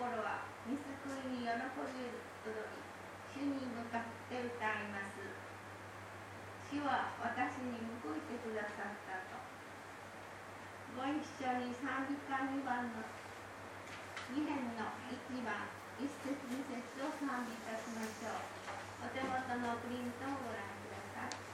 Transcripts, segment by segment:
心は御救いに喜び踊り、主に向かって歌います。主は私に報いてくださったと。ご一緒に賛美歌2番の2編の1番1節2節を賛美いたしましょう。お手元のプリントをご覧ください。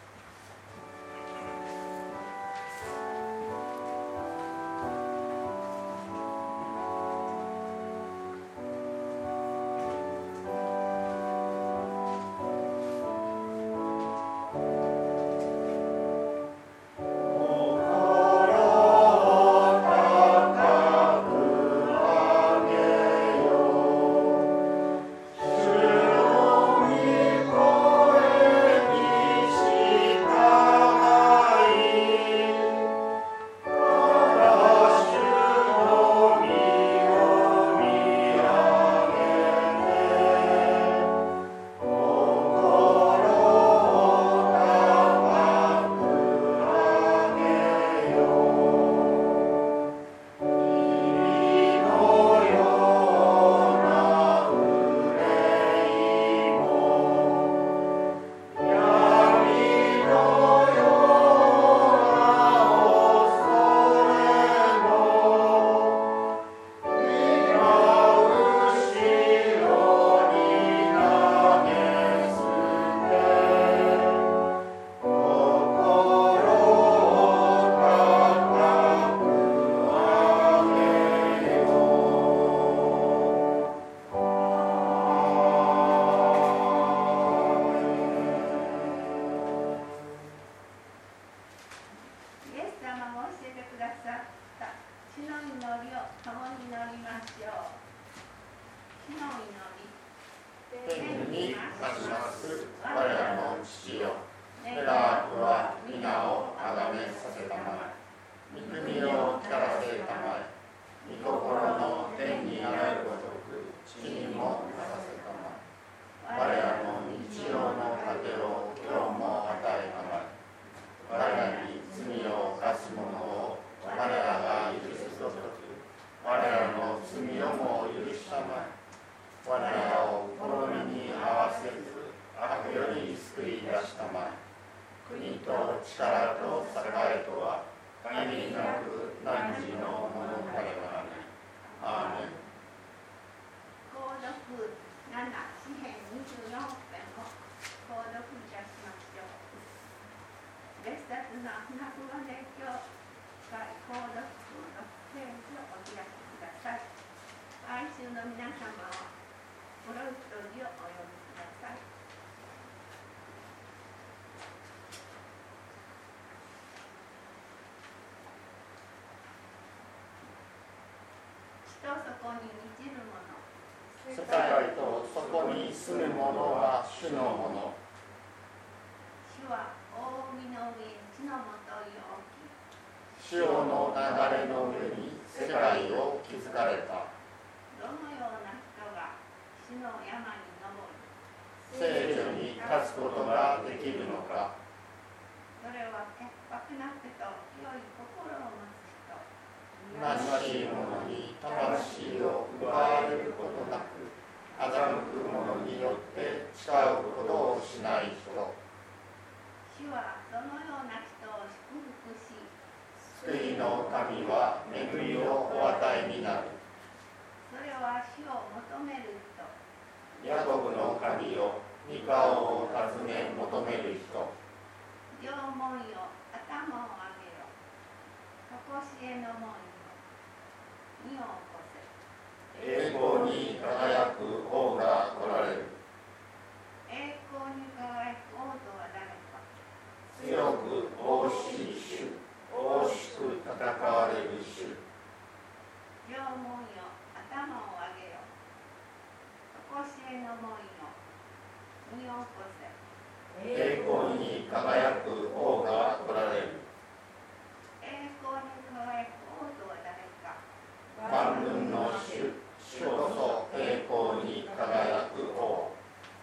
世界とそこに住む者は主のもの。 主は大海の上、地のもとに置き、 潮の流れの上に世界を築かれた。 どのような人が主の山に登り、 聖女に立つことができるのか。 それは潔白な手と清い心を持つ人。 虚しい者に魂を奪われることなく、欺く者によって誓うことをしない人。 主はそのような人を祝福し、 救いの神は恵みをお与えになる。 それは主を求める人。 ヤコブの神よ、御顔を尋ね求める人。 両門よ、頭を上げよ。とこしえの門よ、身を起こせ。 栄光に輝く王が来られる。 栄光に輝く王とは誰か。 強く大しい主、大しく戦われる主。 両門よ、頭を上げよ。とこしえの門よ、身を起こせ。 栄光に輝く王が来られる。 栄光に輝く王とは誰か。 万軍の主、主こそ栄光に輝く王。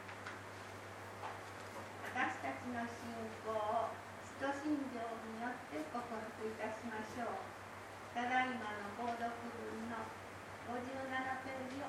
私たちの信仰を使徒信条によって告白いたしましょう。ただいまの購読文の57ページを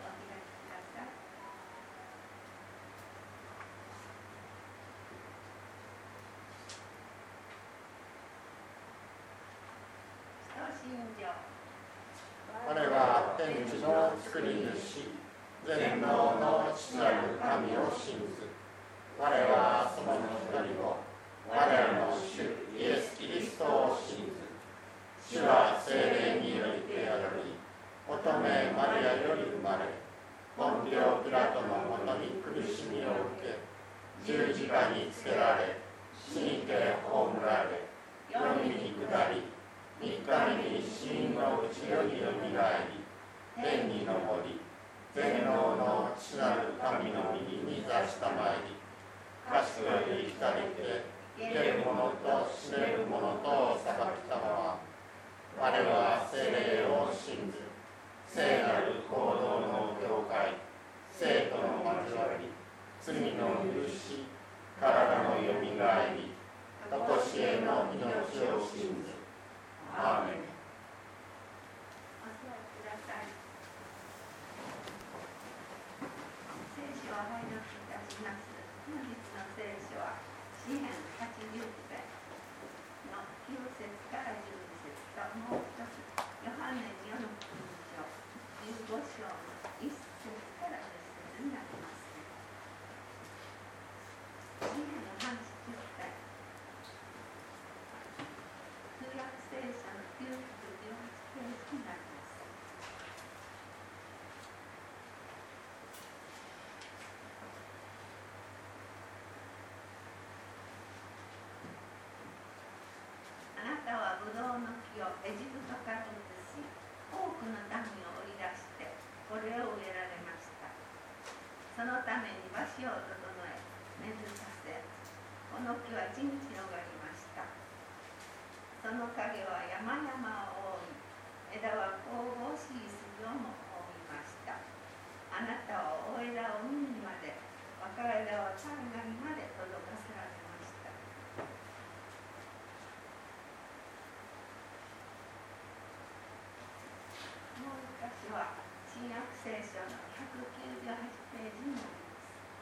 作り主全能の父なる神を信ず。我はその一人を、我らの主イエス・キリストを信ず。主は聖霊によりて宿り、乙女マリアより生まれ、ポンピオ・ピラトのもとに苦しみを受け、十字架につけられ、死にて葬られ、世に下り、三日目に死人のうちよりよみがえり、天に昇り、全能の父なる神の右に座したまえり、賢い光で生ける者と死ねる者とを裁きたまま、我は聖霊を信ず。聖なる行動の教会、生徒の交わり、罪の許し、体のよみがえり、とこしえの命を信ず。アーメン。 お座りください。聖書を拝読いたします。本日の聖書は詩編80編の9節から12節と、もう一つヨハネによる福音書15章の1節から10節になります。詩編80編、旧約聖書の918ページになります。あなたはブドウの木をエジプトから移し、多くの民を織り出してこれを植えられました。そのために場所を整え、根付かせ、この木は地に広がりました。その影は山々を覆い、枝は神々しい杉をも覆いました。あなたは大枝を海にまで、若枝は海岸まで届かせられました。もう一箇所は新約聖書の198ページになります。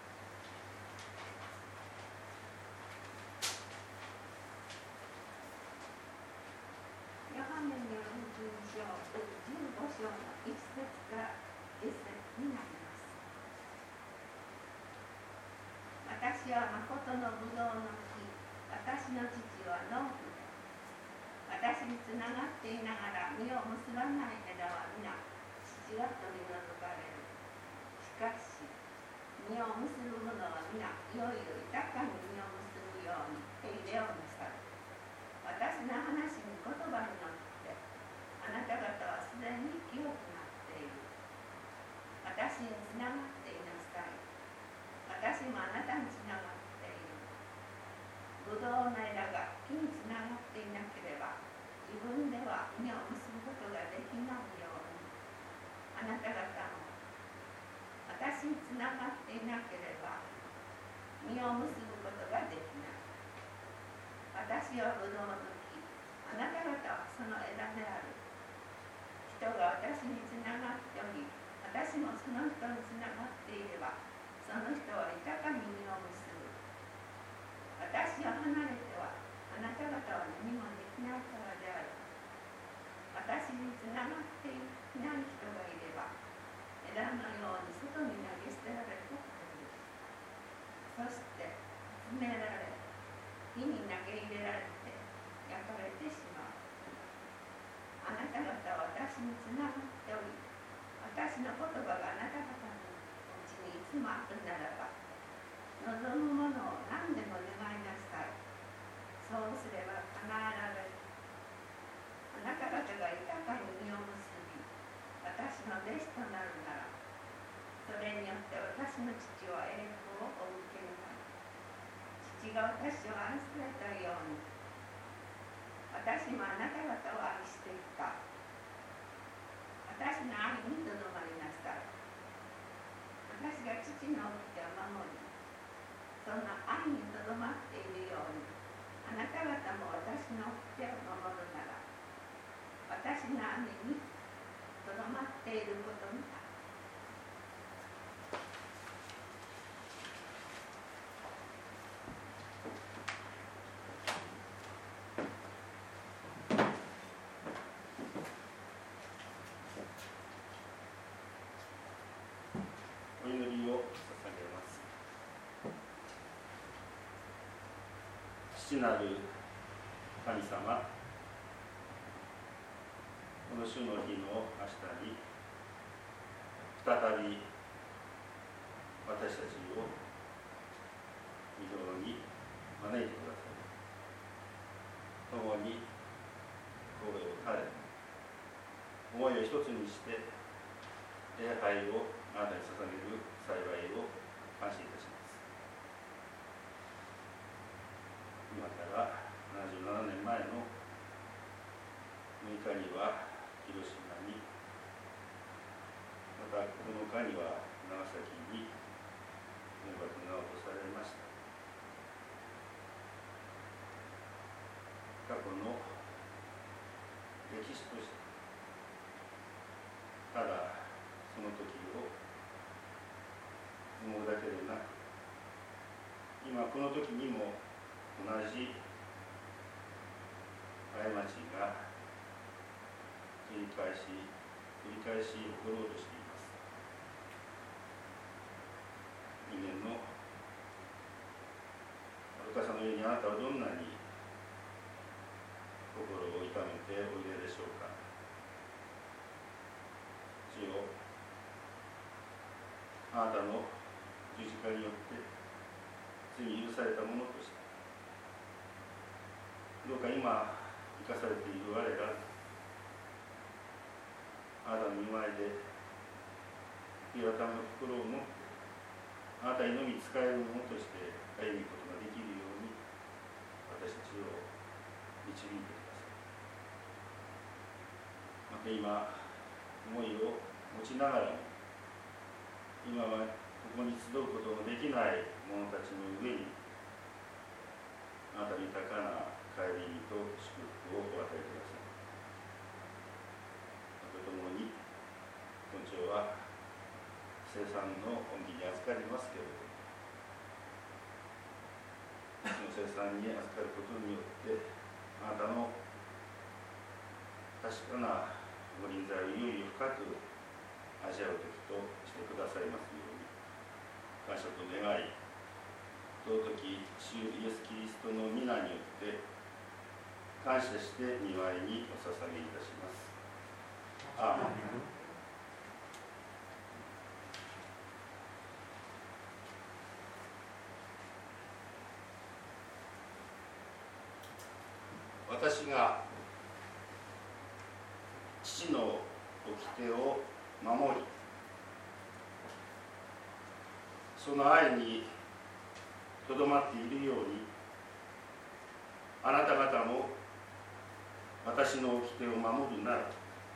ヨハネによる福音書15章の1節から10節になります。私は誠のブドウの木、私の父は農夫で、私につながっていながら実を結ばない枝は皆父が取り除かれる。しかし実を結ぶ者は皆いよいよ豊かに実を結ぶように手入れをなさる。私の話に言葉に乗ってあなた方はすでに清くなっている。私につながっていなさい。私もあなたにつながっている。ブドウの枝が木につながっていなければ自分では実を結ぶことができないように、あなた方も私につながっていなければ実を結ぶことができない。私はブドウの木、あなた方はその枝である。人が私につながっており、私もその人につながっていれば、その人は豊かに実を結ぶ。私を離れてはあなた方は何もできないからである。私につながっていない人がいれば、枝のように外に投げ捨てられてくれる。そして集められ、火に投げ入れられて焼かれてしまう。あなた方は私につながっており、私の言葉があなた方のうちにいつもあるならば、望むものを何でも願いなさい。そうすれば叶えられる。あなた方が豊かに実を結び、私の弟子となるなら、それによって私の父は栄光をお受けになる。父が私を愛されたように、私もあなた方を愛していた。私の愛にとどまりなさい。私が父の掟を守り、その愛にとどまっているように、あなた方も私の掟を守るなら、私の愛にとどまっていることになる。 父なる神様、この主の日の明日に再び私たちを御堂に招いてください。共に声を垂れ、思いを一つにして礼拝をあなたに捧げる幸いを感謝いたします。今から77年前の6日には広島に、また9日には長崎に原爆が落とされました。過去の歴史として、ただその時を思うだけでなく、今この時にも同じ過ちが繰り返し起ころうとしています。人間の愚かさのようにあなたはどんなに心を痛めておいででしょうか。主よ、あなたの十字架によって罪許されたものとして、どうか今生かされている我ら、あなたの御前で悔い改めの心を持って、あなたにのみ使えるものとして歩むことができるように、私たちを導いてください。また今、思いを持ちながらも、今はここに集うことのできない者たちの上に、あなたの豊かな帰りと祝福をお与えください。またともに、今朝は聖餐の恩義に預かりますけれども、その聖餐に預かることによって、あなたの確かなご臨在をいよいよ深く味わう時としてくださいますように、感謝と願い、尊き主イエス・キリストの皆によって感謝して御前にお捧げいたします。アーメン。私が父の掟を守り、その愛にとどまっているように、あなた方も私の掟を守るなら、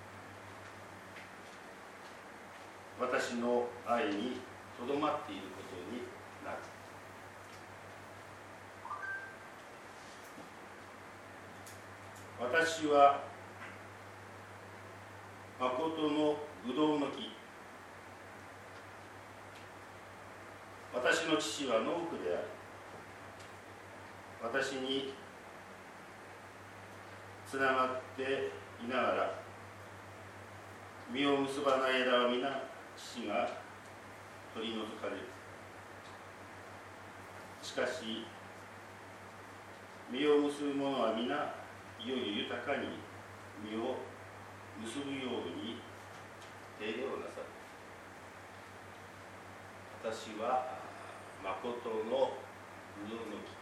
私の愛にとどまっていることになる。私は誠のぶどうの木、私の父は農夫である。私につながっていながら実を結ばない枝は皆父が取り除かれる。しかし実を結ぶ者は皆いよいよ豊かに実を結ぶように手入れをなさる。私は誠のぶどうの木。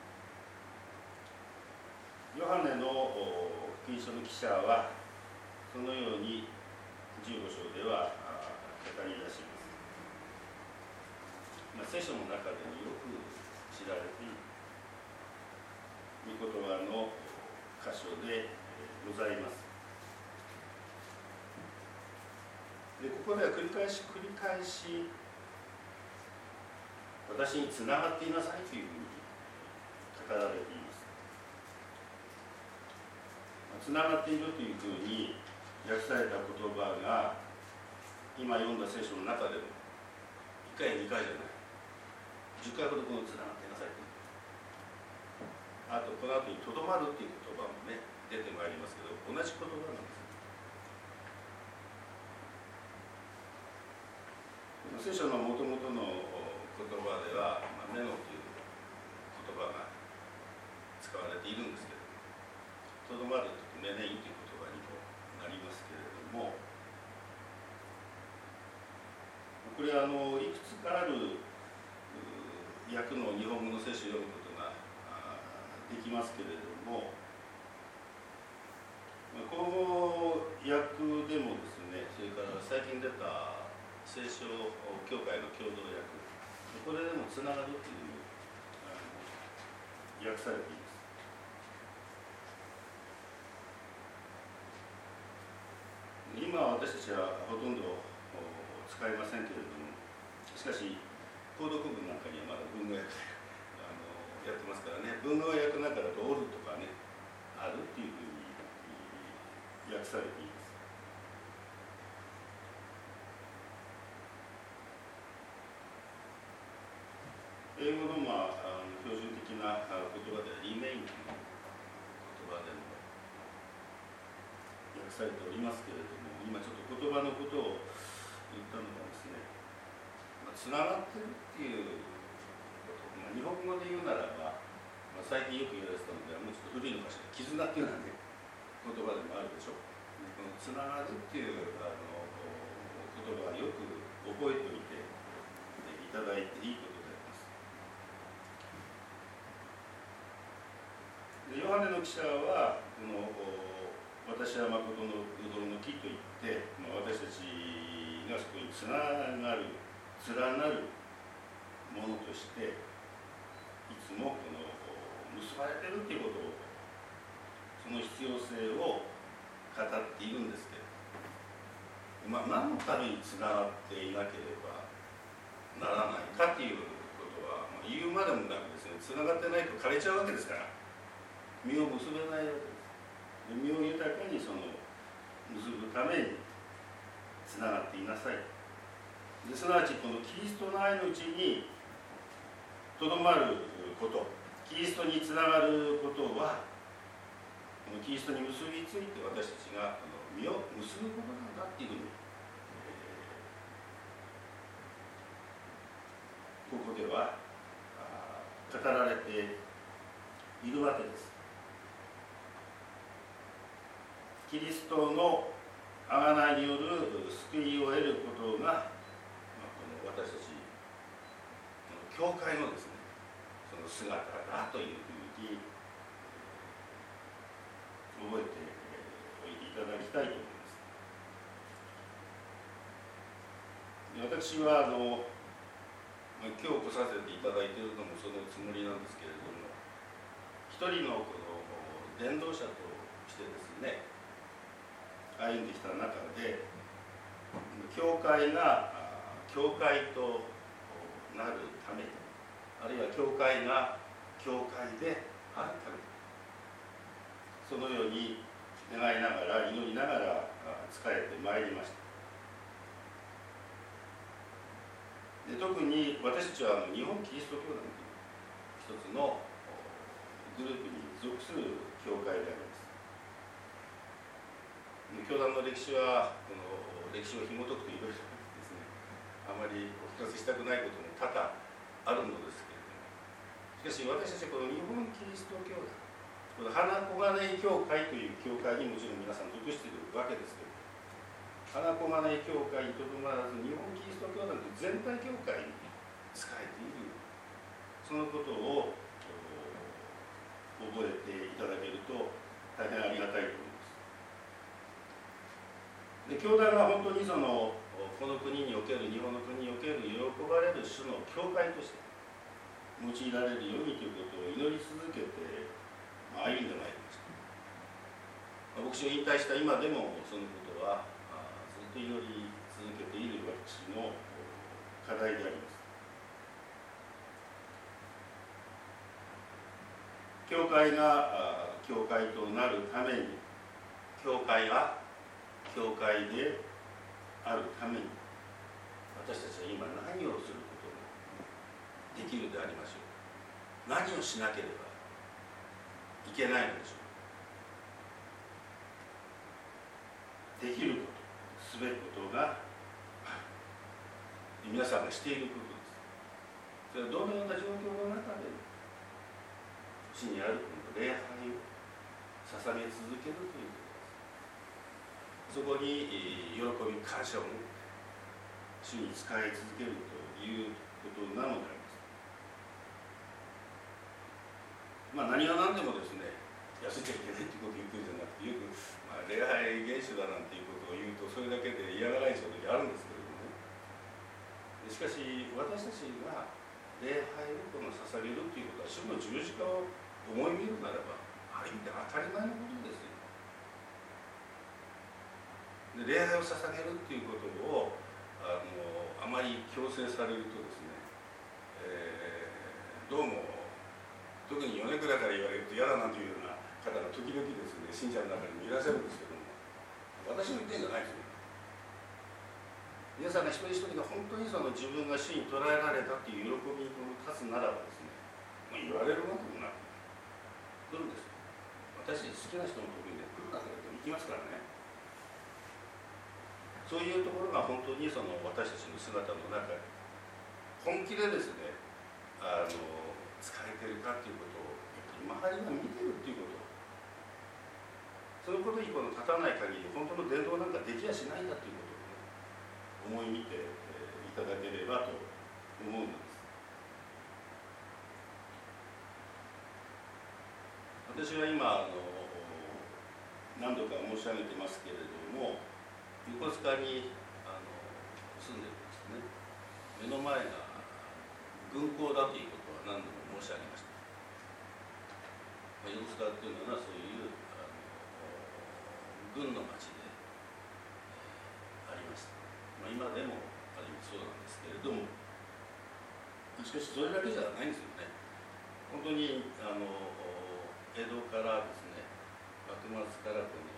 ヨハネの福音書の記者はそのように15章では語り出します。聖書の中でもよく知られている御言葉の箇所でございます。で、ここでは繰り返し私につながっていなさいというふうに語られています。つながっているというふうに訳された言葉が今読んだ聖書の中でも1回2回じゃない10回ほどこのつながっていなさいと、あとこの後にとどまるという言葉もね出てまいりますけど、同じ言葉なんです。聖書のもともとの言葉では、メノという言葉が使われているんですけれども、とどまるとメネインという言葉にもなりますけれども、これはいくつかある訳の日本語の聖書を読むことができますけれども、この訳でもですね、それから最近出た聖書教会の共同訳、これでもつながるという訳されています。今私たちはほとんど使いませんけれども、しかし購読文なんかにはまだ文語訳やってますからね、文語訳なんかだとおるとかね、あるっていうふうに訳されています。英語の標準的な言葉でリメインという言葉でも訳されておりますけれども、今ちょっと言葉のことを言ったのがですね、つながってるっていうこと、日本語で言うならば、最近よく言われてたのではもうちょっと古いのかしら、絆っていうようなね言葉でもあるでしょ。このつながるっていう言葉はよく覚えておいていただいていいことであります。ヨハネの記者はこの私は誠のぶどうの木といって、私たちがそこにつながる連なるものとしていつもこの結ばれてるっていうことを、その必要性を語っているんですけど、何のためにつながっていなければならないかっていうことは、言うまでもなくですね、つながってないと枯れちゃうわけですから、実を結べないわけです。実を豊かにその結ぶためにつながっていなさい。ですなわちこのキリストの愛のうちにとどまること、キリストにつながることは、このキリストに結びついて私たちが実を結ぶことなんだっていうふうに、ここでは語られているわけです。キリストの贖いによる救いを得ることが、この私たち教会のですね、その姿だというふうに覚えておいていただきたいと思います。私は今日来させていただいているのもそのつもりなんですけれども、一人のこの伝道者としてですね、歩んできた中で、教会が教会となるために、あるいは教会が教会であるために、そのように願いながら、祈りながら仕えてまいりました。で、特に私たちは日本キリスト教団という一つのグループに属する教会であります。教団の歴史は、この歴史を紐解くといろいろですね、あまりお聞かせしたくないことも多々あるのですけれども、しかし私たちはこの日本キリスト教団、この花小金井教会という教会にもちろん皆さん属しているわけですけれども、花小金井教会にとどまらず日本キリスト教団という全体教会に仕えている、そのことを覚えていただけると大変ありがたいと思います。で、教団が本当にこの国における、日本の国における喜ばれる種の教会として用いられるようにということを祈り続けて歩んでまいりました。牧師を引退した今でもそのことはずっと祈り続けている私の課題であります。教会が教会となるために、教会は教会であるために、私たちは今何をすることができるでありましょう。何をしなければいけないのでしょう。できること、すべきことが皆さんがしていることです。それはどのような状況の中でも、 地にあるこの礼拝を捧げ続けるということです。そこに喜び感謝を持って主に仕え続けるということなのであります。何が何でもですね、痩せちゃいけないということを言ってるんじゃなくて、よく、礼拝厳守だなんていうことを言うとそれだけで嫌がられちゃう時あるんですけれどもね。しかし私たちが礼拝をこの捧げるということは主の十字架を思い見るならばある意味で当たり前のことですよ。で礼拝を捧げるということをあまり強制されるとですね、どうも特に米倉から言われると嫌だなというような方が時々ですね、信者の中にもいらっしゃるんですけども、私の言ってんじゃないですよ。皆さんが一人一人が本当にその自分が主に捉えられたという喜びに立つならばですね、言われるわけもなく来るんです。私好きな人のところに来るかと言って行きますからね。そういうところが本当にその私たちの姿の中で本気でですね、使えているかということを周りが見ているということ、そのことにこの立たない限り本当の伝道なんかできやしないんだということを、ね、思い見ていただければと思うのです。私は今何度か申し上げてますけれども、横須賀に住んでるんですね。目の前が軍港だということは何度も申し上げました。横須賀っていうのはそういう軍の町で、ありました。今でもある意味そうなんですけれども、しかしそれだけじゃないんですよね。本当に江戸からですね、幕末からこの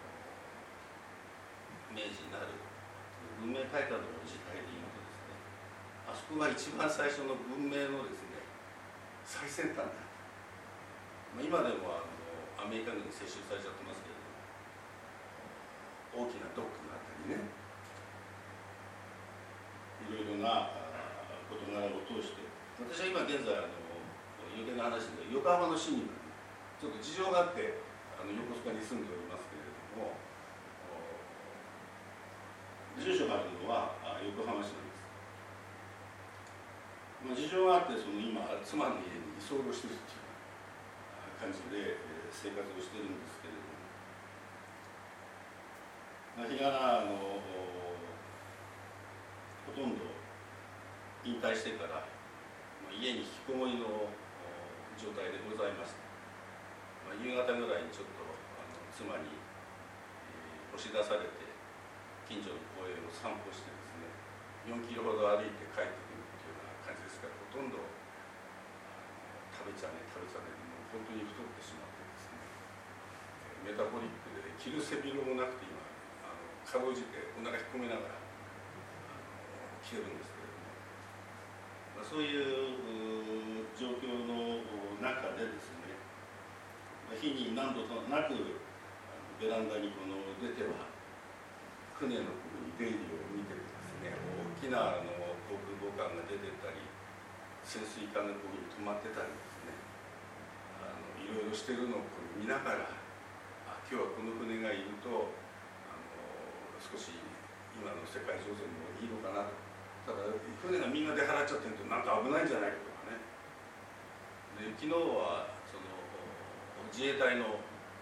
明治になる文明開化の時代でいうとですね、あそこが一番最初の文明のですね、最先端だ。今でもアメリカ軍に接収されちゃってますけれども、大きなドックがあったりね、いろいろな事柄を通して、私は今現在余計な話で横浜の市民が、ちょっと事情があって横須賀に住んでおりますけれども、住所があるのは横浜市なんです。事情があって今妻の家に居候しているという感じで生活をしているんですけれども、日がほとんど引退してから家に引きこもりの状態でございました。夕方ぐらいにちょっと妻に押し出されて近所の公園を散歩してですね、4キロほど歩いて帰ってくるというような感じですから、ほとんど食べちゃねもう本当に太ってしまってですね、メタボリックで着る背広もなくて今かろうじてお腹引っ込めながら着てるんですけれども、そういう状況の中でですね、日に何度となくベランダに出ては船のここに出入りを見ててですね、大きな航空母艦が出てったり潜水艦がここに止まってたりですね、いろいろしてるのを見ながら、今日はこの船がいると少し今の世界情勢もいいのかなと。ただ船がみんな出払っちゃってるとなんか危ないんじゃないかとかね。で昨日は自衛隊の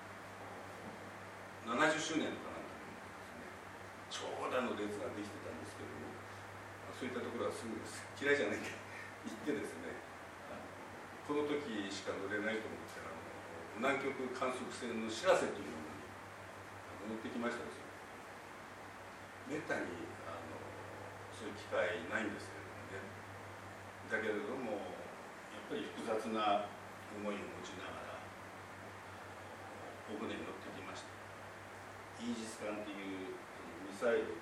70周年とかなんかですね、長蛇の列ができてたんですけども、そういったところはすぐ嫌いじゃないんで行ってですね、この時しか乗れないと思ったら南極観測船のしらせというものに乗ってきましたですよ。めったにそういう機会ないんですけれどもね。だけれどもやっぱり複雑な思いを持ちながらお船に乗ってきました。イージス艦というミサイルを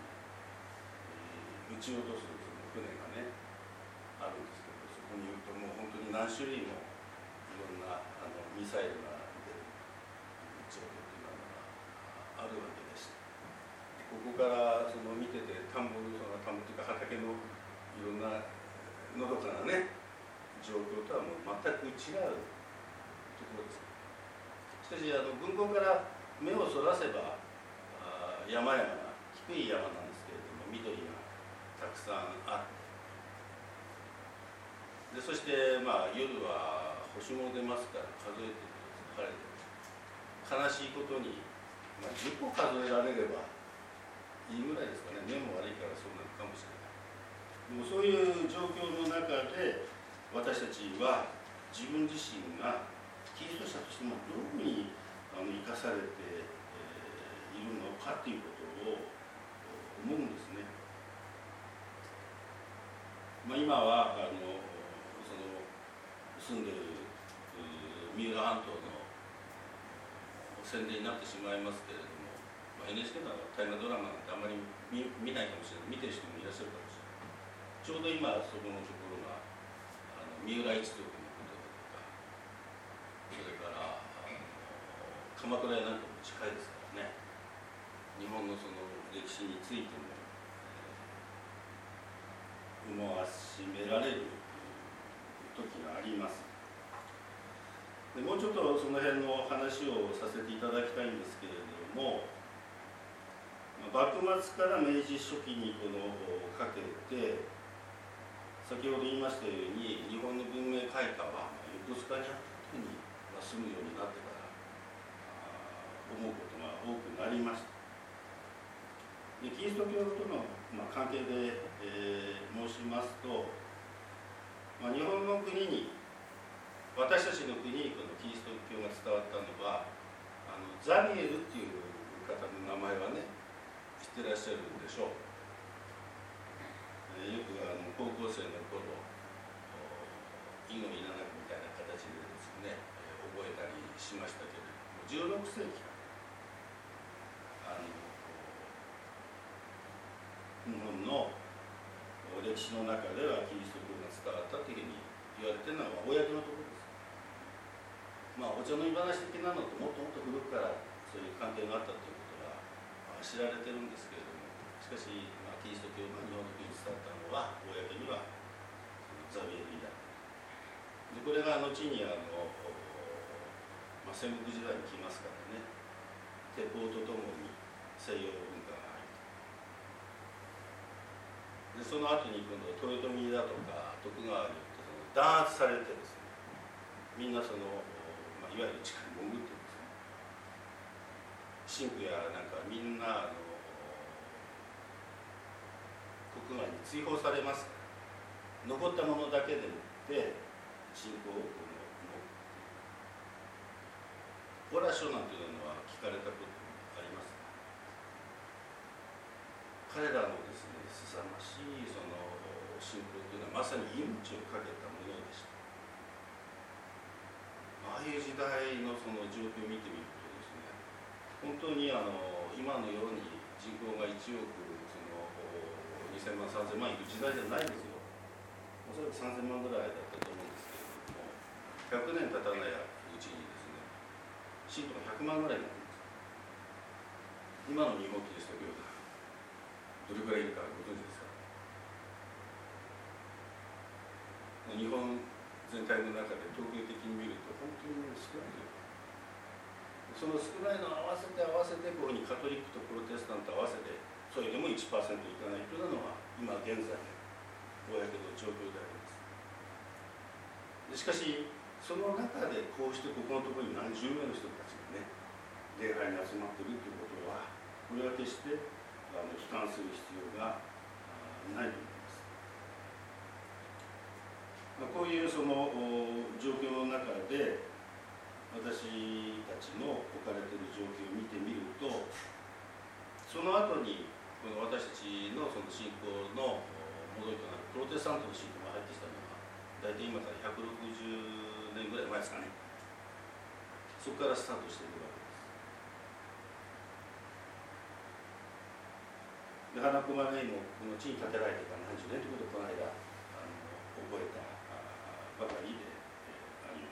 撃ち落とす船がねあるんですけど、そこに行くともう本当に何種類もいろんなミサイルが出る状況というのがあるわけでした。ここから見てて田んぼというか畑のいろんなのどかなね状況とはもう全く違うころです。しかし軍港から目をそらせば山々が低い山なんですけれども、緑がたくさんあって、でそして、夜は星も出ますから数えてると疲れてる。悲しいことに、10個数えられればいいぐらいですかね。目も悪いからそうなるかもしれない。でもそういう状況の中で私たちは自分自身がキリスト者としてもどういうふうに生かされて、いるのかということを思うんですね。今はその住んでいる三浦半島の宣伝になってしまいますけれども、NHK の大河ドラマなんてあんまり見ないかもしれない、見てる人もいらっしゃるかもしれない。ちょうど今そこのところが三浦一族のことだとか、それから鎌倉やなんかも近いですからね、日本のその歴史についても思わしめられる時があります。でもうちょっとその辺の話をさせていただきたいんですけれども、幕末から明治初期にかけて、先ほど言いましたように日本の文明開化は横須賀にあった時に住むようになってから思うことが多くなりました。でキリスト教との関係で、申しますと、日本の国に、私たちの国にこのキリスト教が伝わったのはザビエルっていう方の名前はね知ってらっしゃるんでしょう。よく高校生の頃意のいらなくみたいな形でですね、覚えたりしましたけれども、16世紀から日本の歴史の中ではキリスト教が伝わったというふうに言われているのは公のところです。お茶の言い話的なのともっともっと古くからそういう関係があったということが知られてるんですけれども、しかし、キリスト教が日本の国に伝わったのは公にはザビエル以来で、これが後に戦国時代に来ますからね、鉄砲とともに西洋文化が入って、でその後に今度豊臣だとか徳川によって弾圧されてですね、みんないわゆる地下に潜ってですね、神父やなんかみんな国外に追放されますから、残ったものだけでもって信仰をオラ書なんていうのは聞かれたことありますか。彼らのですね、凄まじいその信仰というのはまさに命を懸けたものでした。ああいう時代のその状況を見てみるとですね、本当に今のように人口が1億2000万3000万いく時代じゃないですよ。おそらく3000万ぐらいだったと思うんですけれども、100年経たないうちにですね、信徒が100万ぐらいになっています。今の日本キリスト教がどれくらいいるかご存知ですか。日本全体の中で統計的に見ると本当に少ないよ。その少ないのを合わせてこういうふうにカトリックとプロテスタント合わせてそれでも 1% いかないというのが今現在の公の状況であります。しかしその中でこうしてここのところに何十名の人たちがね礼拝に集まっているということは、これは決して悲観する必要がないと思います。こういうその状況の中で私たちの置かれている状況を見てみると、その後にこの私たちのその信仰の戻りとなるプロテスタントの信仰が入ってきたのは大体今から160年ぐらい前ですかね。そこからスタートしているわけです。で花熊ねもこの地に建てられてから何十年ということをこの間覚えたばかりであります。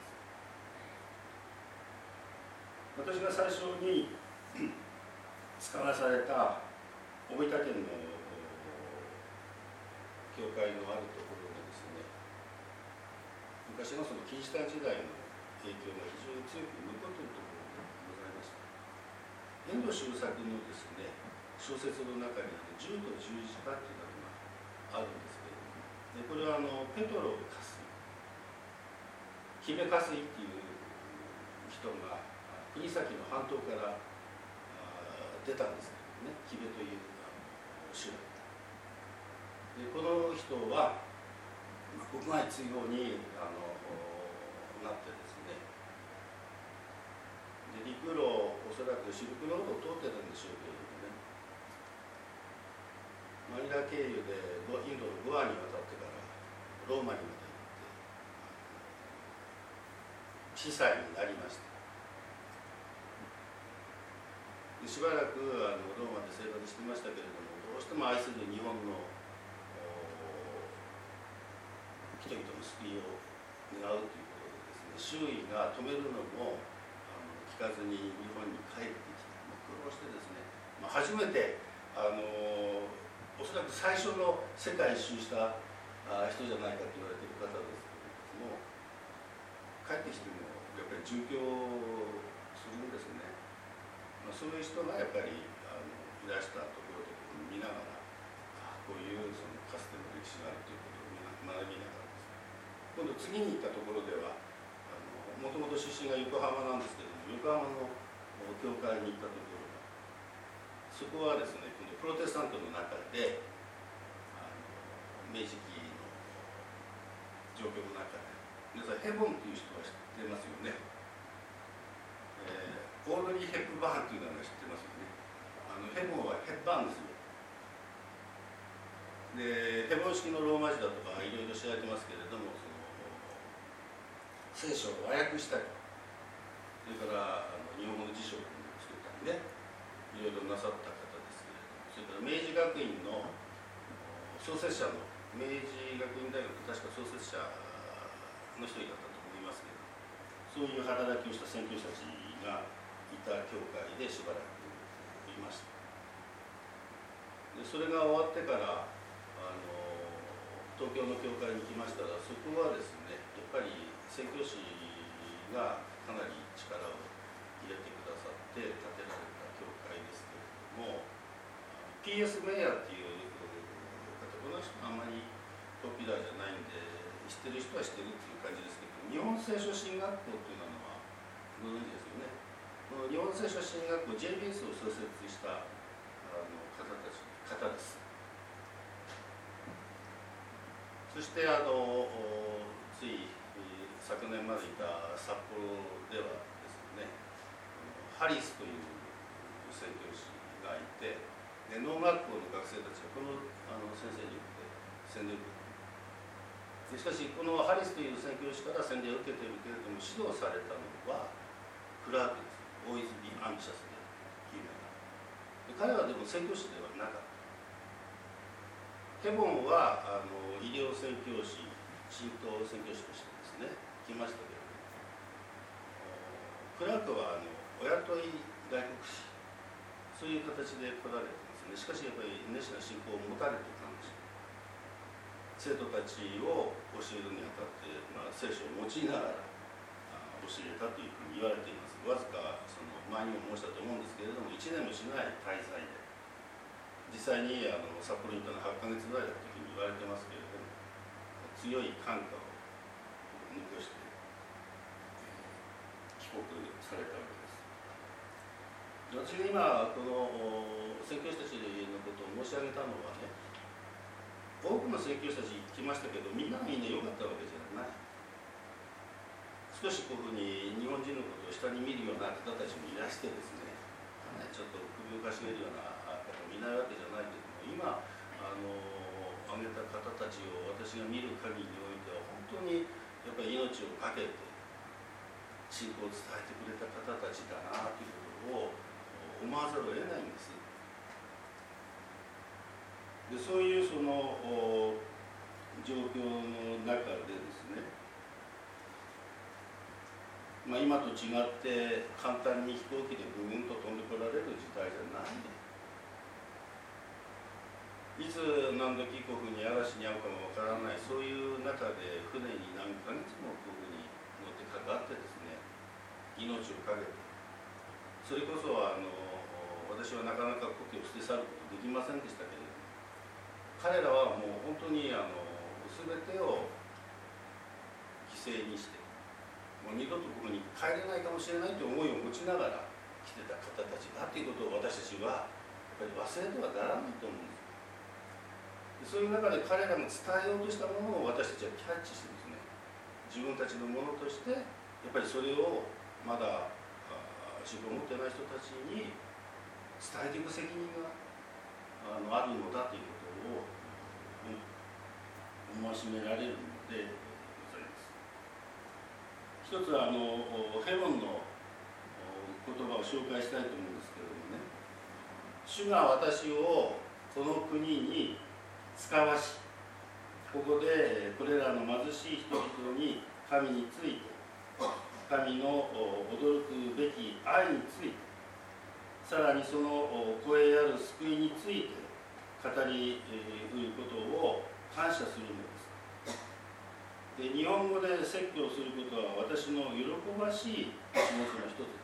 私が最初に使わされた大分県の教会のあるところでですね、昔のそのキリシタン時代の影響が非常に強く残っているところがございました。遠藤周作のですね、小説の中に10と十字架というのがあるんですけれども、でこれはペトロカスイ、姫カスイっていう人が国東の半島から出たんですけどね、姫という種類で、この人は国外追放になってですね、で陸路、おそらくシルクロードを通ってたんでしょうけれどもね、マニラ経由でインドのゴアに渡ってからローマにまで行って司祭になりました。でしばらくローマで生活してましたけれども、どうしても愛する日本の人々の救いを願うということでですね、周囲が止めるのも聞かずに日本に帰ってきて、苦労してですね、初めておそらく最初の世界一周した人じゃないかと言われている方ですけれども、帰ってきてもやっぱり殉教するんですね。そういう人がやっぱりいらしたところで見ながら、こういうそのかつての歴史があるということを学びながらですね、今度次に行ったところではもともと出身が横浜なんですけれども、横浜の教会に行ったところが、そこはですね、今度プロテスタントの中で明治期の状況の中で、皆さんヘボンという人は知ってますよね。オードリー・ヘップバーンという名前知ってますよね。ヘボンはヘッバーンですよ。でヘボン式のローマ字だとかいろいろ知られてますけれども、その聖書を和訳したり、それから日本語の辞書を作ったりね、いろいろなさった方ですけれども、それから明治学院の創設者の明治学院大学の確か創設者の一人だったと思いますけど、そういう働きをした宣教師たちがいた教会でしばらくいました。でそれが終わってから東京の教会に来ましたら、そこはですね、やっぱり宣教師がかなり力を入れてくださって建てられた教会ですけれども、P.S. メイヤーっていう方、この人あんまりポピュラーじゃないんで知ってる人は知ってるっていう感じですけど、日本聖書神学校っていうのはご存知ですよね。日本聖書神学校 JBS を創設した方です。そしてつい昨年までいた札幌ではですね、ハリスという宣教師がいて、で農学校の学生たちはこの先生によって洗礼を受けている。しかしこのハリスという宣教師から洗礼を受けているけれども、指導されたのはクラークです。大泉アンビシャスで有名な。彼はでも宣教師ではなかった。ヘボンは医療宣教師、神道宣教師としてですね来ましたけれども、クラークはお雇い外国士、そういう形で来られてますね。しかしやっぱり熱心な信仰を持たれてたんです。生徒たちを教えるにあたって、聖書を用いながら教えたというふうに言われています。わずかその前にも申したと思うんですけれども、1年もしない滞在で、実際に札幌に行ったのは8ヶ月ぐらいだというふうに言われてますけれども、強い感化を残して帰国されたわけです。私が今この宣教師たちのことを申し上げたのはね、多くの宣教師たち来ましたけど、みんながみんな良かったわけじゃない。少しこういうふうに日本人のことを下に見るような方たちもいらしてですね、ちょっと首をかしげるような方もいないわけじゃないけども、今挙げた方たちを私が見る限りにおいては、本当にやっぱり命を懸けて信仰を伝えてくれた方たちだなということを思わざるを得ないんです。でそういうその状況の中でですね、今と違って簡単に飛行機でぐんと飛んでこられる時代じゃない。いつ何時こういうふうに嵐に遭うかもわからない、そういう中で船に何ヶ月もこういうふうに乗って帰関わってですね、命を懸けて、それこそ私はなかなか故郷を捨て去ることできませんでしたけれども、彼らはもう本当に全てを犠牲にして、もう二度とここに帰れないかもしれないという思いを持ちながら来てた方たちだということを私たちはやっぱり忘れてはならないと思うんです。そういう中で彼らが伝えようとしたものを私たちはキャッチしてですね、自分たちのものとしてやっぱりそれをまだ自分を持ってない人たちに伝えていく責任があるのだということを思わしめられるのでございます。一つはヘロンの言葉を紹介したいと思うんですけれどもね、主が私をこの国に使わし、ここでこれらの貧しい人々に神について、神の驚くべき愛について、さらにその声ある救いについて語りうることを感謝するのです。で、日本語で説教することは私の喜ばしい気持ちの一つです。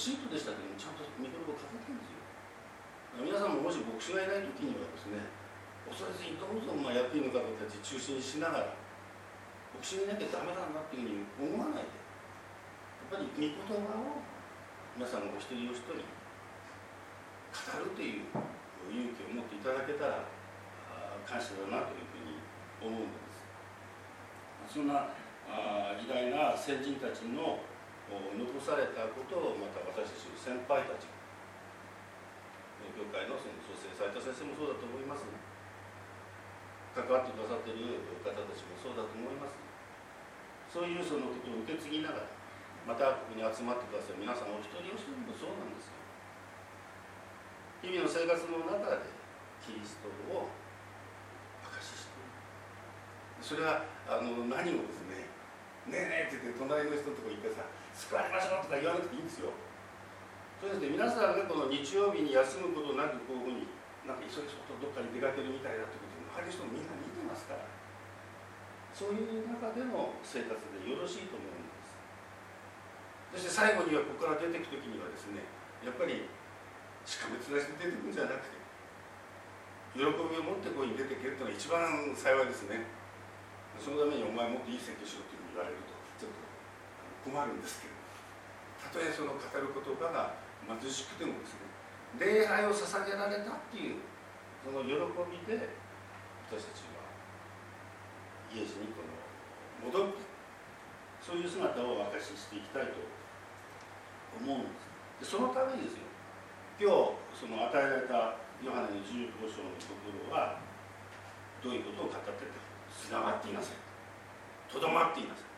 シートでしたけども、ちゃんと御言葉を語ってるんですよ。皆さんももし牧師がいない時にはですね、恐れずにどうぞ役員の方たち中心にしながら、牧師がいなきゃダメだなっていうふうに思わないで、やっぱり御言葉を皆さんお一人お一人語るという勇気を持っていただけたら感謝だなというふうに思うのです。そんな偉大な先人たちの残されたことをまた私たちの先輩たち、教会のその創生された先生もそうだと思います、ね、関わってくださっている方たちもそうだと思います、ね、そういうそのことを受け継ぎながら、またここに集まってくださる皆さんお一人お一人もそうなんですよ。日々の生活の中でキリストを証ししている。それは何をですね、ねえねえって言って隣の人のとこ行ってさ、救われましょうとか言わなくていいんですよ。そうですね、皆さんがこの日曜日に休むことなくこういうふうになんか急いそとどっかに出かけるみたいだということを周りの人もみんな見てますから、そういう中での生活でよろしいと思うんです。そして最後にはここから出ていくときにはですね、やっぱりしかめ面して出てくるんじゃなくて、喜びを持ってここに出ていけるというのが一番幸いですね。そのためにお前もっといい説教しろというふうに言われるとちょっと困るんですけど、たとえその語る言葉が貧しくてもですね、礼拝を捧げられたっていうその喜びで私たちはイエスにこの戻ってそういう姿をお証ししていきたいと思うんです。でそのためにですよ、今日その与えられたヨハネの15章のところはどういうことを語っているか。つながっていません。とどまっていません。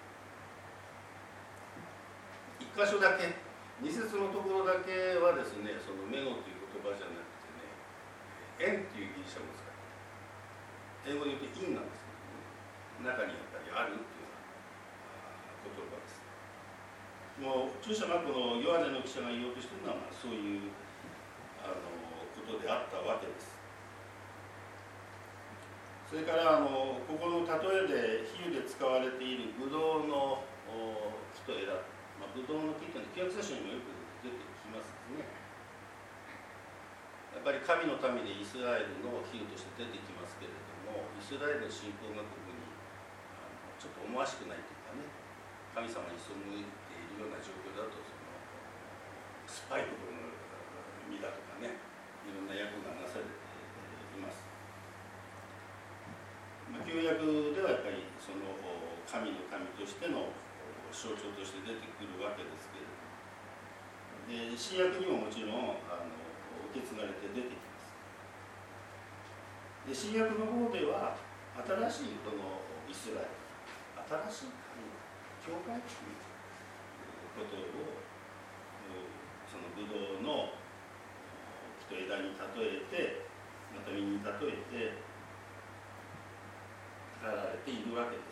一箇所だけ、2節のところだけはですね、そのメゴという言葉じゃなくてね、縁というギリシャ語を使って、英語で言うと因なんですけどね、中にやっぱりあるというような言葉です。もう著者がこのヨハネの記者が言おうとしているのは、そういうことであったわけです。それからここの例えで比喩で使われているブドウの木と枝、ブドウの木というのは旧約聖書にもよく出てきますね。やっぱり神の民でイスラエルの比喩として出てきますけれども、イスラエルの信仰がここにちょっと思わしくないというかね、神様に背いているような状況だと、酸っぱいところの実だとかね、いろんな訳がなされています。旧約ではやっぱりその神の神としての象徴として出てくるわけですけれども、で新約にももちろん受け継がれて出てきます。で新約の方では新しいこのイスラエル、新しい神、教会ということをそのブドウの木と枝に例えて、また実に例えて語られているわけです。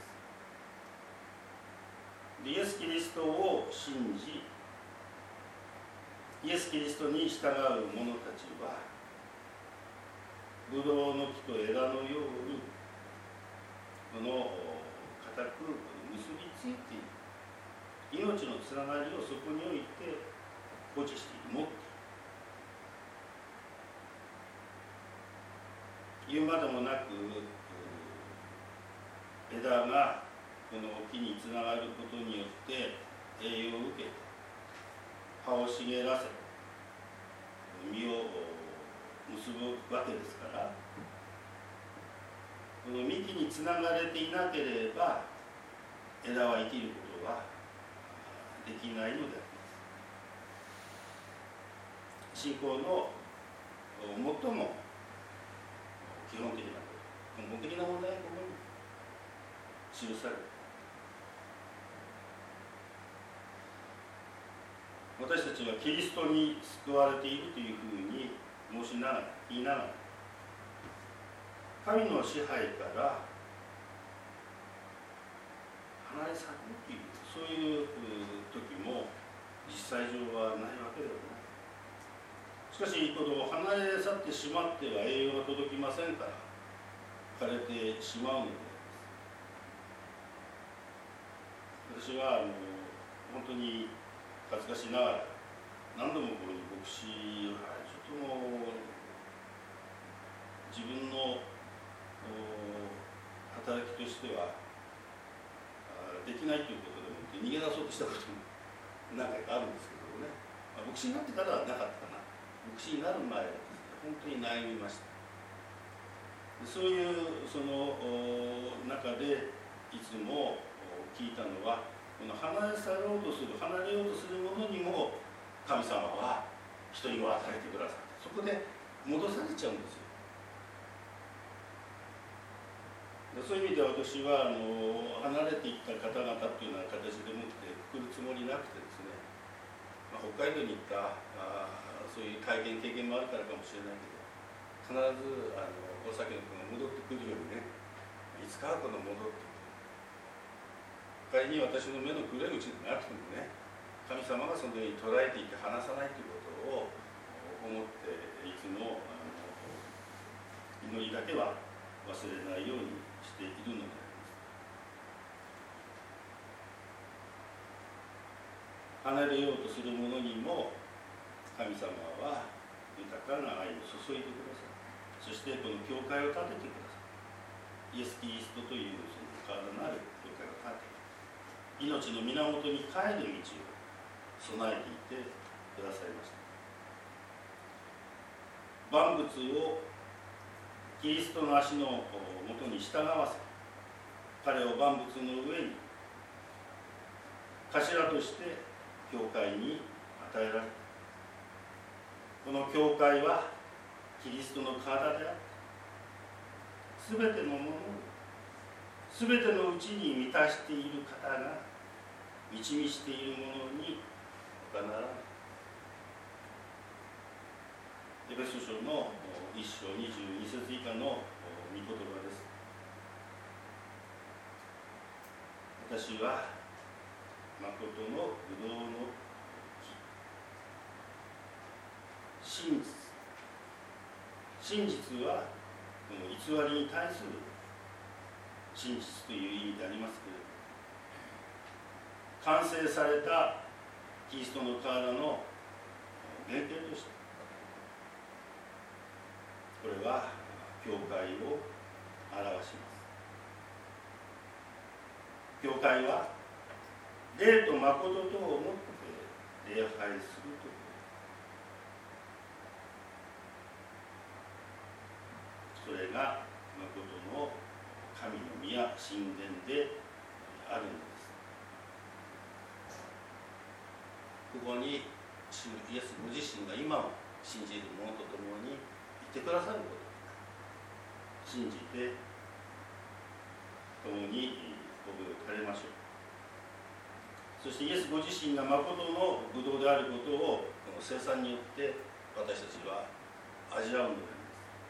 でイエス・キリストを信じ、イエス・キリストに従う者たちはブドウの木と枝のようにこの固く結びついている命のつながりをそこにおいて保持している、持っている。言うまでもなく、枝がこの木につながることによって栄養を受けて葉を茂らせ実を結ぶわけですから、この幹につながれていなければ枝は生きることはできないのであります。信仰の最も基本的なこと、根本的な問題がここに記される。私たちはキリストに救われているというふうに申しながら、言いながら、神の支配から離れ去るという、そういう時も実際上はないわけではない。しかし、この離れ去ってしまっては栄養が届きませんから、枯れてしまうのであります。私は本当に恥ずかしながら何度もこの牧師をちょっともう自分の働きとしてはできないということでもって逃げ出そうとしたことも何回かあるんですけどもね、牧師になってからはなかったかな。牧師になる前はですね、本当に悩みました。そういうその中でいつも聞いたのは、この離れ去ろうとする、離れようとするものにも神様は人にも与えてくださって、そこで戻されちゃうんですよ。そういう意味で私は離れていった方々というような形でもって来るつもりなくてですね、北海道に行ったそういう体験経験もあるからかもしれないけど、必ず大崎の子が戻ってくるようにね、いつかはこの戻って仮に私の目の黒いうちになってもね、神様がそのように捉えていて離さないということを思っていつも祈りだけは忘れないようにしているのであります。離れようとする者にも神様は豊かな愛を注いでください。そしてこの教会を建ててください。イエス・キリストというその体なる教会を建て、命の源に帰る道を備えていてくださいました。万物をキリストの足のもとに従わせ、彼を万物の上に頭として教会に与えられた。この教会はキリストの体であって、すべてのものをすべてのうちに満たしている方が満ち満ちているものに他ならない。エペソ書の1章22節以下の御言葉です。私は誠のブドウの木、真実はこの偽りに対する真実という意味でありますけれど、完成されたキリストの体の原型として、これは教会を表します。教会は霊と誠とをもって礼拝するという、それが誠の神の宮神殿であるのです。ここに主イエスご自身が今を信じる者と共にいてくださることを信じて共に覚えを垂れましょう。そしてイエスご自身が誠のブドウであることをこの聖餐によって私たちは味わうのであります。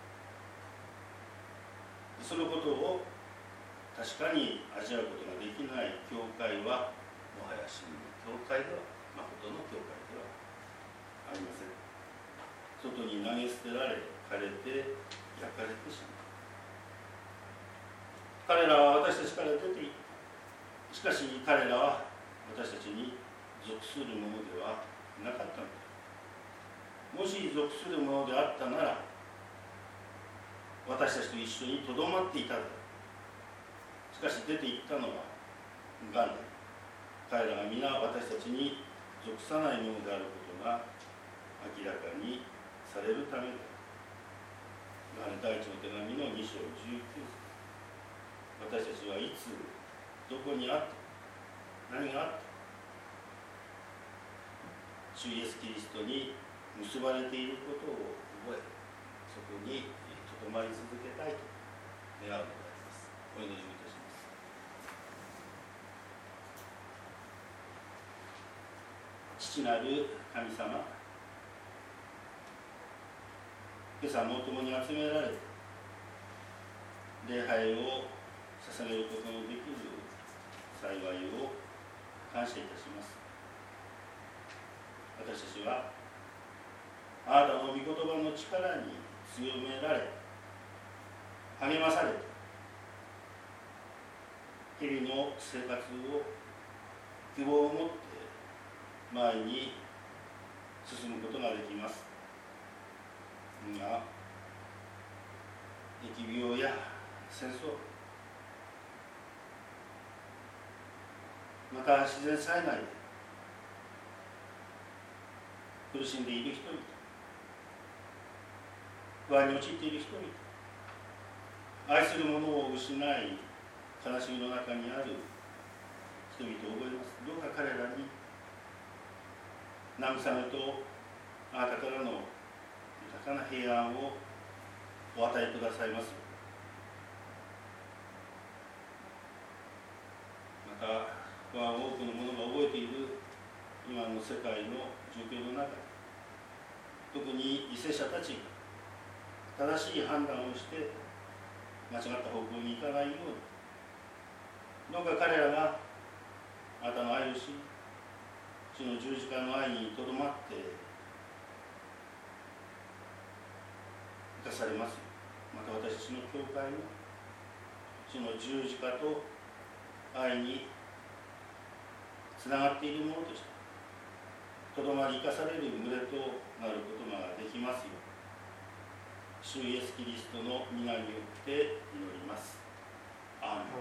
そのことを確かに味わうことができない教会はもはや真の教会では、誠の教会ではありません。外に投げ捨てられ、枯れて焼かれてしまう。彼らは私たちから出ていった。しかし彼らは私たちに属するものではなかったのだ。もし属するものであったなら、私たちと一緒にとどまっていただろう。しかし出て行ったのはガンだ。彼らが皆私たちに属さないものであることが明らかにされるためだ。第一の手紙の2章19節。私たちはいつどこにあった何があった主イエスキリストに結ばれていることを覚え、そこにとどまり続けたいと願うのであります。お祈りをいたします。父なる神様、今朝も共に集められて礼拝を捧げることのできる幸いを感謝いたします。私たちはあなたの御言葉の力に強められ、励まされて、日々の生活を希望を持って前に進むことができます。が、疫病や戦争、また自然災害で苦しんでいる人々、不安に陥っている人々、愛する者を失い悲しみの中にある人々を覚えます。どうか彼らに慰めとあなたからの豊かな平安をお与えくださいます。また不安を多くの者が覚えている今の世界の状況の中で、特に為政者たちが正しい判断をして間違った方向に行かないように、どうか彼らがあなたの愛をし、主の十字架の愛にとどまって生かされます。また私たちの教会も主の十字架と愛につながっているものとしてとどまり生かされる群れとなることができますよう、主イエスキリストの皆によって祈ります。アーメン。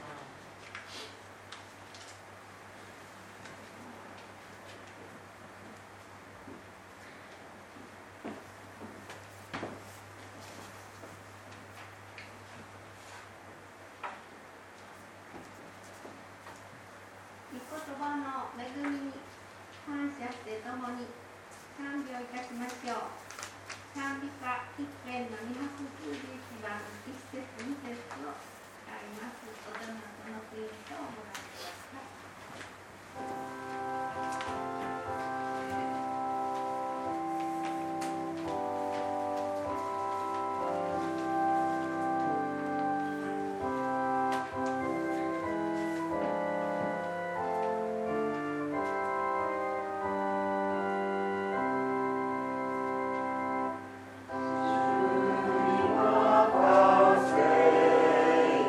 御言葉の恵みに感謝して共に賛美をいたしましょう。賛美歌一編の291番1節2節を使います。お手元のプリントをご覧ください。 「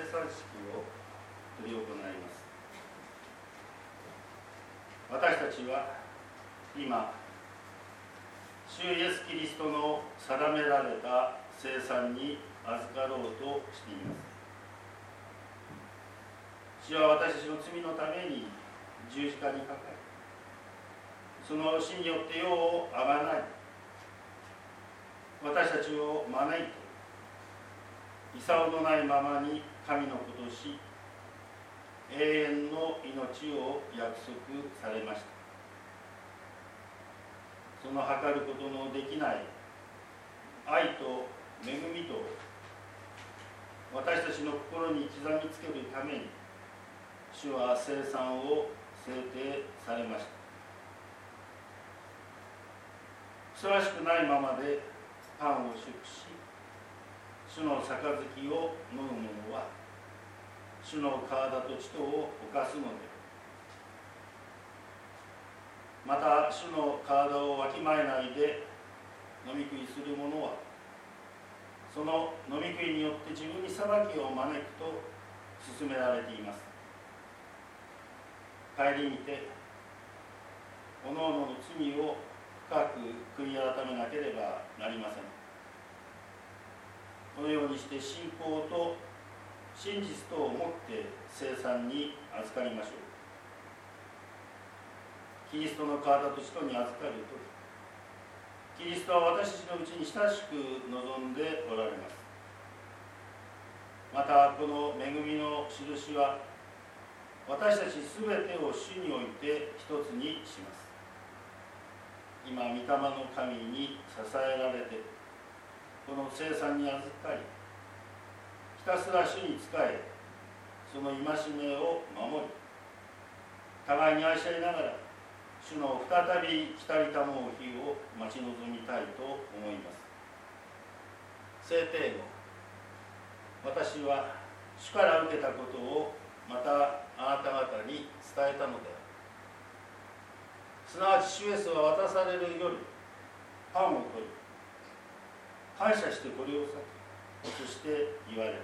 産式を執り行います。私たちは今、主イエス・キリストの定められた聖餐に預かろうとしています。主は私たちの罪のために十字架にかかり、その死によって世をあがない、私たちを招いて、功のないままに神の子とし、永遠の命を約束されました。その計ることのできない愛と恵みと私たちの心に刻みつけるために、主は聖餐を制定されました。ふさわしくないままでパンを祝し、主の杯を飲む者は主の体と血とを犯すので、また主の体をわきまえないで飲み食いする者は、その飲み食いによって自分に裁きを招くと勧められています。帰りにておのおのの罪を深く悔い改めなければなりません。このようにして信仰と真実とをもって聖餐に預かりましょう。キリストの体と血とに預かるとき、キリストは私たちのうちに親しく望んでおられます。またこの恵みの印は、私たちすべてを主において一つにします。今、御霊の神に支えられて、この聖餐に預かり、ひたすら主に仕え、その戒めを守り、互いに愛し合いながら、主の再び来たりたもう日を待ち望みたいと思います。聖帝後、私は主から受けたことをまたあなた方に伝えたのである。すなわち主イエスは渡される夜、パンを取り、感謝してこれを裂き、そして言われた。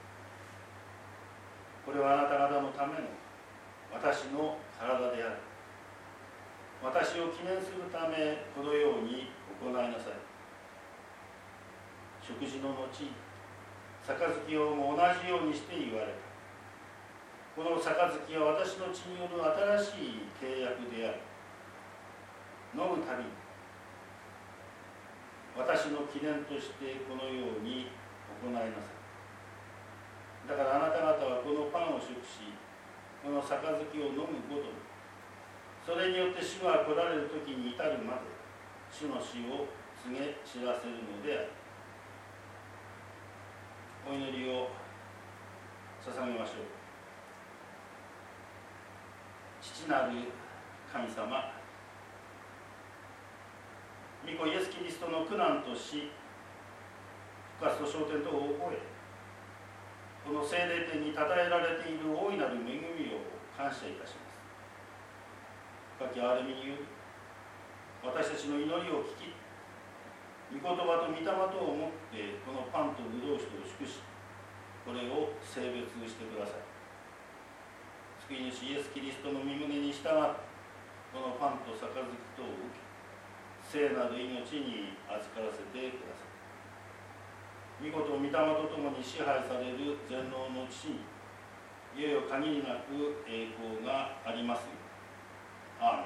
これはあなた方のための私の体である。私を記念するためこのように行いなさい。食事の後、杯をも同じようにして言われた。この杯は私の血による新しい契約である。飲むたびに私の記念としてこのように行いなさい。だからあなた方はこのパンを祝し、この杯を飲むごとに、それによって主が来られる時に至るまで主の死を告げ知らせるのである。お祈りを捧げましょう。父なる神様、御子イエス・キリストの苦難と死、復活と昇天とを覚え、この聖霊天に称えられている大いなる恵みを感謝いたします。深き憐れみにより、私たちの祈りを聞き、御言葉と御霊とをもってこのパンとブドウ酒を祝し、これを聖別してください。救い主イエス・キリストの御胸に従ってこのパンと杯とを受け、聖なる命に預からせてください。御子と御霊とともに支配される全能の父に、いよいよ限りなく栄光がありますように。アーメン。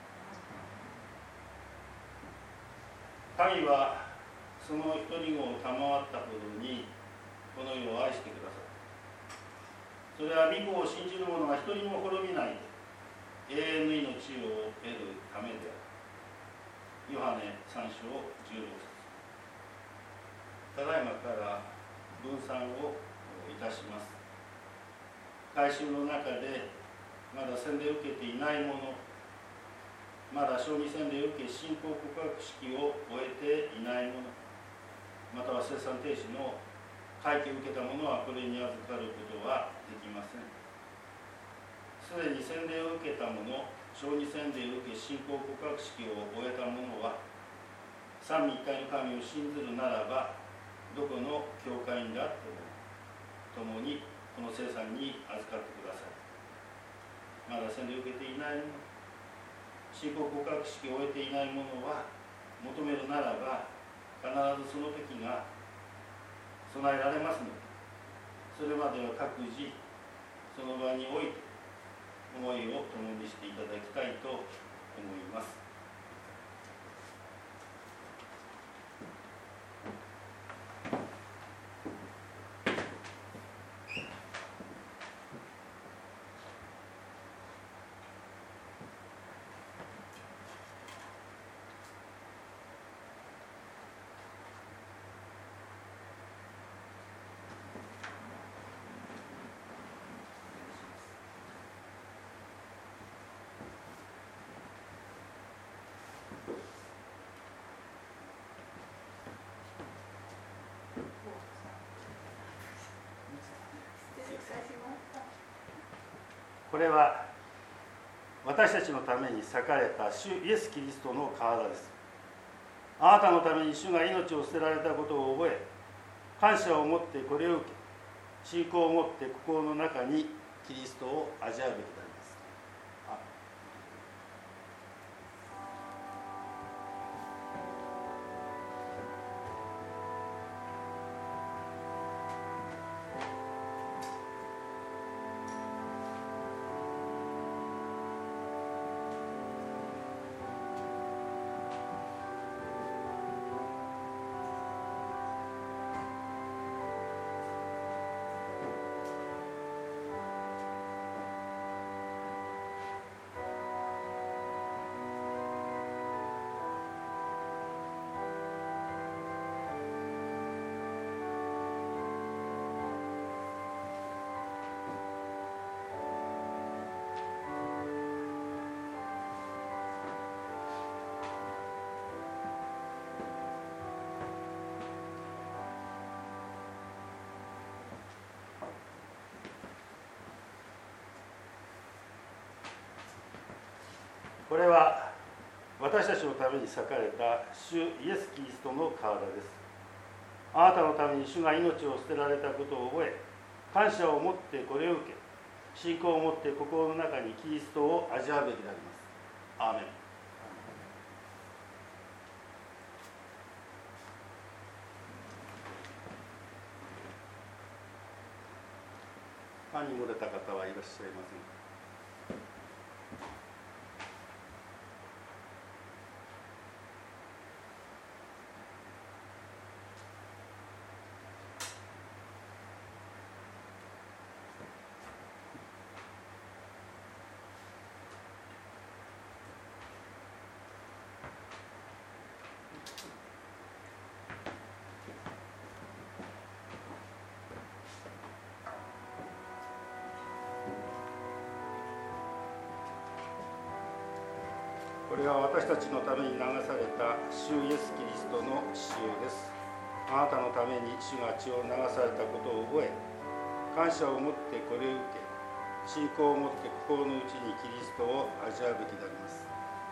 神はその一人子を賜ったほどにこの世を愛してください。それは御子を信じる者が一人も滅びないで永遠の命を得るためである。ヨハネ3章16節。ただいまから分散をいたします。改宗の中でまだ洗礼を受けていない者、まだ小児洗礼を受け信仰告白式を終えていない者、または聖餐停止の会期を受けた者はこれに預かることはできません。すでに洗礼を受けた者、小児洗礼を受け信仰告白式を終えた者は、三位一体の神を信ずるならば、どこの教会員であっても共にこの聖餐に預かってください。まだ洗礼を受けていない者、信仰告白式を終えていない者は、求めるならば必ずその時が備えられますので、それまでは各自その場において思いを共にしていただきたいと思います。これは私たちのために裂かれた主イエス・キリストの体です。あなたのために主が命を捨てられたことを覚え、感謝を持ってこれを受け、信仰を持って心の中にキリストを味わうべきであります。これは私たちのために裂かれた主イエス・キリストの体です。あなたのために主が命を捨てられたことを覚え、感謝を持ってこれを受け、信仰を持って心の中にキリストを味わうべきであります。アーメン。パンに漏れた方はいらっしゃいませんか。これは私たちのために流された主イエス・キリストの血潮です。あなたのために主が血を流されたことを覚え、感謝を持ってこれを受け、信仰を持って心の内にキリストを味わうべきであります。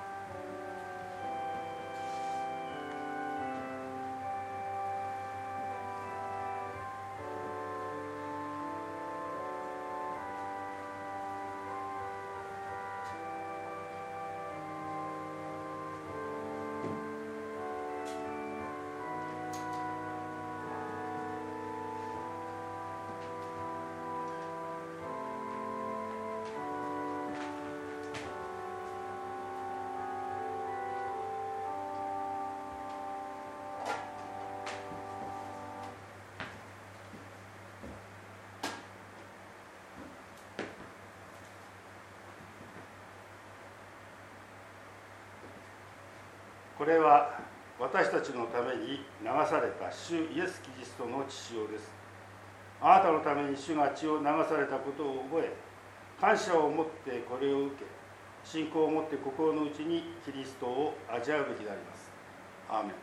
これは私たちのために流された主イエス・キリストの血潮です。あなたのために主が血を流されたことを覚え、感謝を持ってこれを受け、信仰を持って心の内にキリストを味わうべきであります。アーメン。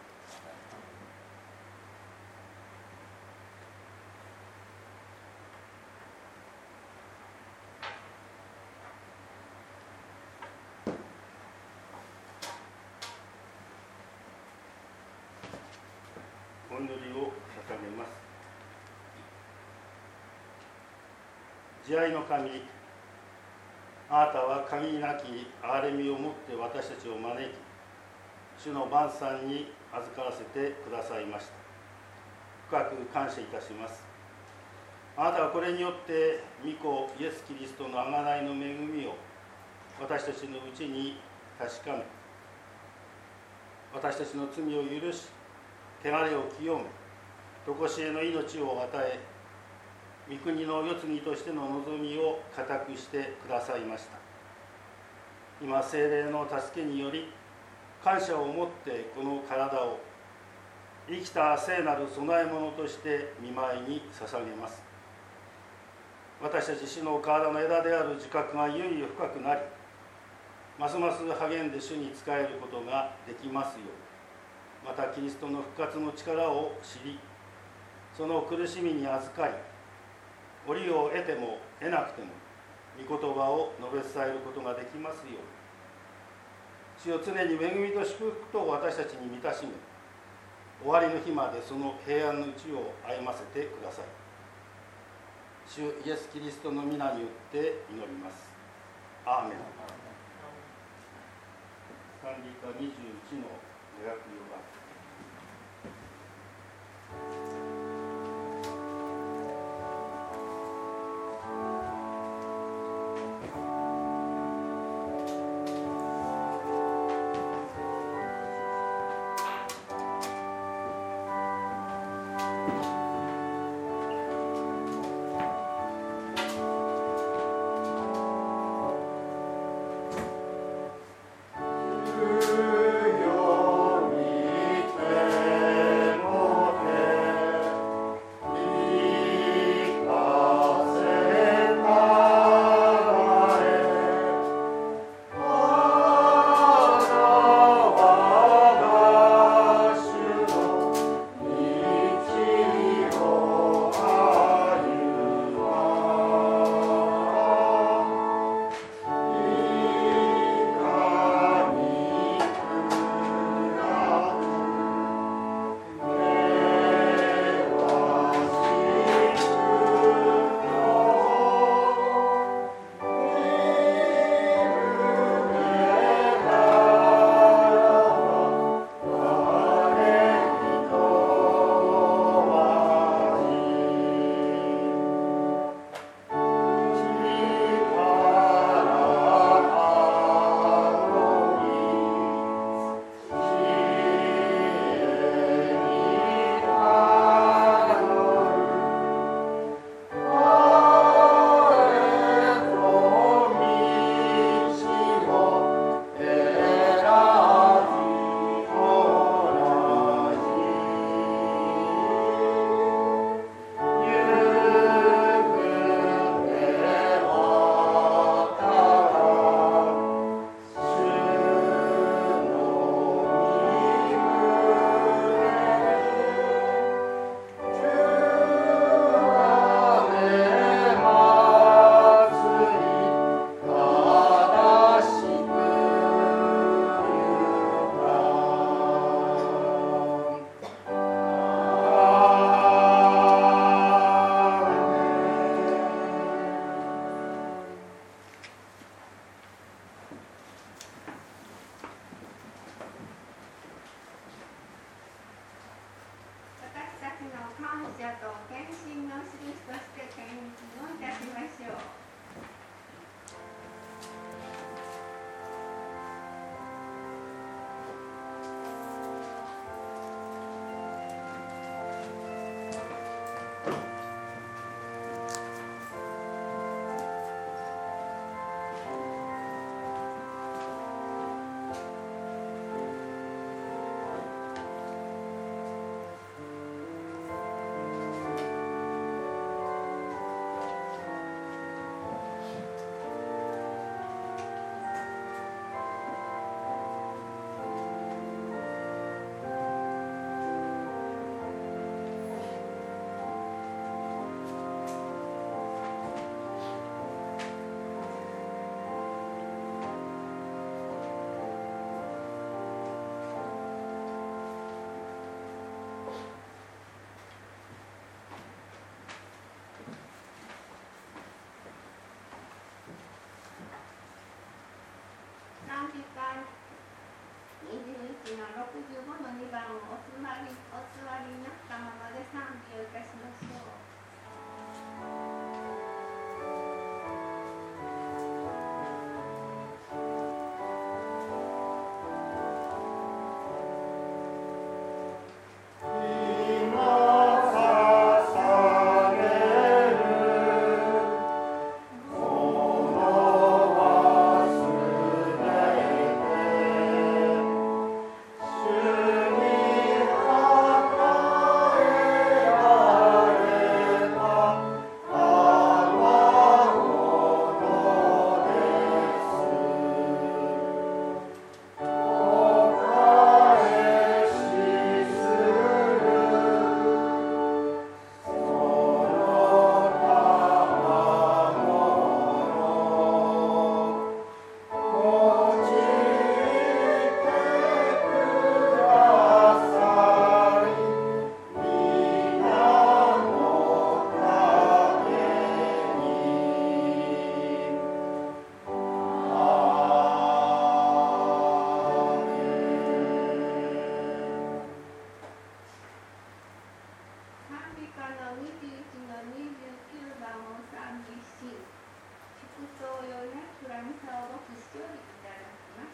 お祈りを捧げます。 慈愛の神、あなたは限りなき憐れみをもって私たちを招き、主の晩餐に預からせてくださいました。深く感謝いたします。あなたはこれによって御子イエス・キリストの贖いの恵みを私たちのうちに確かめ、私たちの罪を許し、汚れを清め、常しえの命を与え、御国の世継ぎとしての望みを固くしてくださいました。今、聖霊の助けにより、感謝を持ってこの体を生きた聖なる供え物として御前に捧げます。私たち主の体の枝である自覚がいよいよ深くなり、ますます励んで主に仕えることができますよう、またキリストの復活の力を知り、その苦しみに預かり、折を得ても得なくても御言葉を述べ伝えることができますよう、主を常に恵みと祝福と私たちに満たしめ、終わりの日までその平安のうちを歩ませてください。主イエス・キリストの皆によって祈ります。アーメン。賛美歌21の504番。 主よ創用な蔵にさを牧師よりいただきます。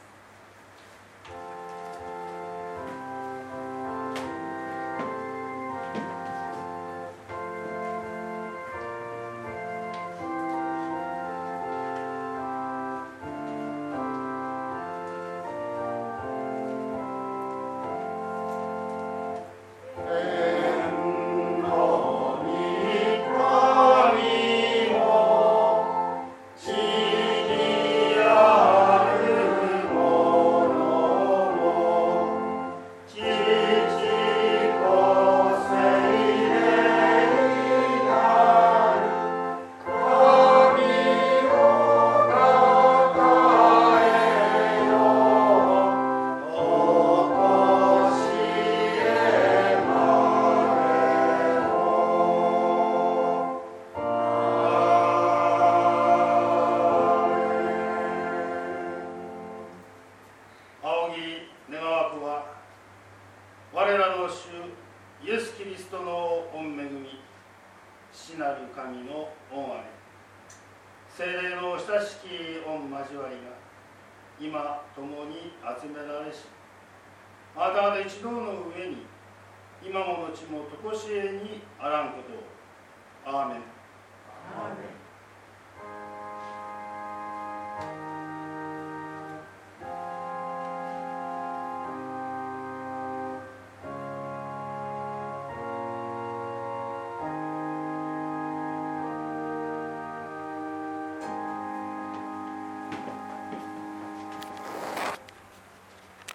今も後も常しえにあらんことを。アーメン。